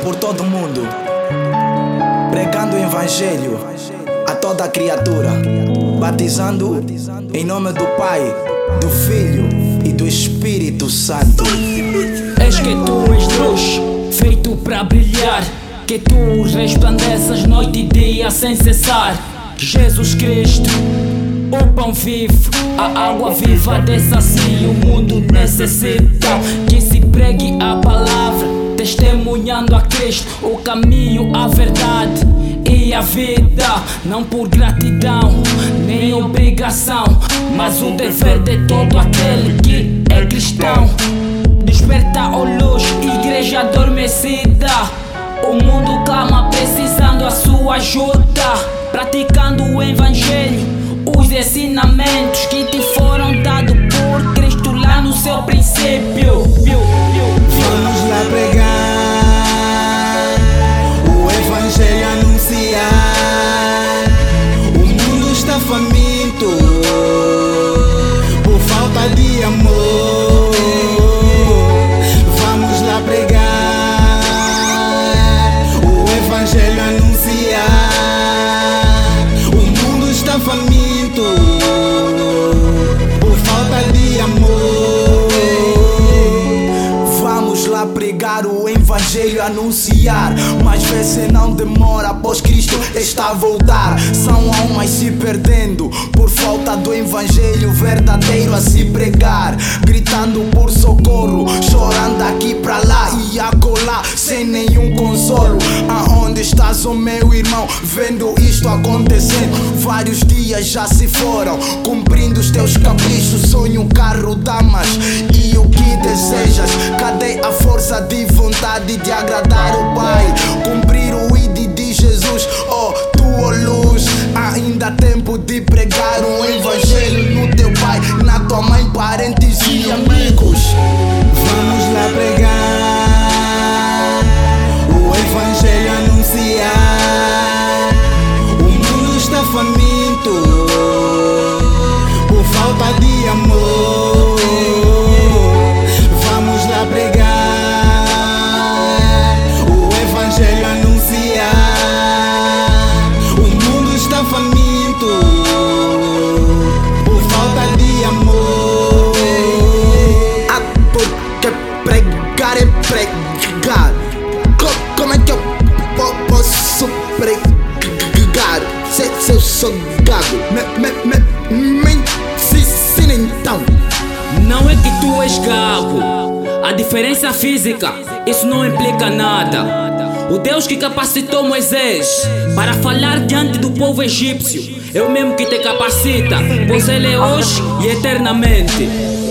por todo mundo, pregando o evangelho a toda criatura, batizando em nome do Pai, do Filho e do Espírito Santo. És que tu és luz, feito para brilhar, que tu resplandeças noite e dia sem cessar. Jesus Cristo, o pão vivo, a água viva dessa sim o mundo necessita. Que se pregue a palavra, testemunhando a Cristo, o caminho, a verdade e a vida. Não por gratidão, nem obrigação, mas o dever de todo aquele que é cristão. Desperta, ó luz, igreja adormecida. O mundo clama precisando a sua ajuda. Praticando o evangelho, os ensinamentos que te foram dados por Cristo lá no seu princípio. Vamos lá pregar o evangelho, anunciar. O mundo está faminto por falta de amor. Vamos lá pregar o evangelho, anunciar. O mundo está faminto por falta de amor. Vamos lá pregar o evangelho, anunciar, mas vê se não demora, pois Cristo está a voltar. São almas se perdendo por falta do evangelho verdadeiro a se pregar, gritando por socorro, chorando aqui pra lá e acolá, sem nenhum consolo. Aonde estás, oh meu irmão, vendo isto acontecendo? Vários dias já se foram, cumprindo os teus caprichos, sonho, carro, damas e o que desejas. Cadê a força de vontade de agradar o Pai, cumprir o ID de Jesus, oh tua luz? Ainda há tempo de pregar o evangelho no teu pai, na tua mãe, parentes e amigos. Vamos lá pregar o evangelho, anunciar. O mundo está faminto por falta de amor. Vamos lá pregar o evangelho, anunciar. O mundo está faminto por falta de amor. Porque pregar é pregar. Como é que eu posso pregar se eu sou gago? Me ensina então. Não é que tu és gago, a diferença física, isso não implica nada. O Deus que capacitou Moisés para falar diante do povo egípcio é o mesmo que te capacita, pois Ele é hoje e eternamente.